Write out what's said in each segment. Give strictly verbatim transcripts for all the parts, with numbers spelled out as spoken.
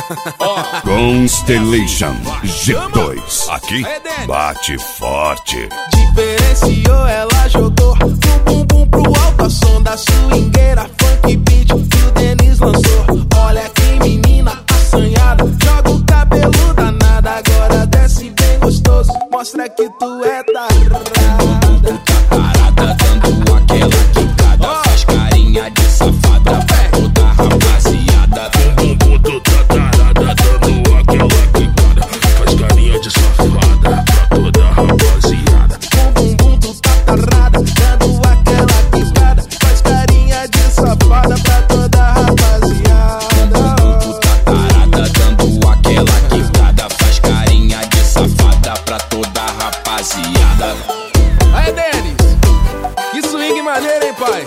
Constellation G dois. Aqui bate forte. Diferenciou, ela jogou o bumbum pro alto, a som da swingueira, funk beat que o Denis lançou. Olha que menina assanhada, joga o cabelo danado, agora desce bem gostoso, mostra que tu é tarada. Tá parada dando aquela quicada, faz carinha de safada pra toda a rapaziada. Bumbum, tu tá tarada dando aquela quicada, faz carinha de safada pra toda a rapaziada. Bumbum, tu tá tarada dando aquela quicada, faz carinha de safada pra toda a rapaziada. Tu tá parada dando aquela quicada, faz carinha de safada pra toda a rapaziada. Aí, Denis, que swing maneiro, hein, pai?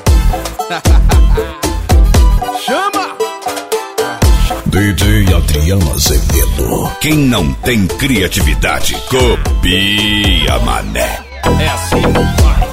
Chama! D J Adriano Azevedo. Quem não tem criatividade, copia, mané. É assim, vai.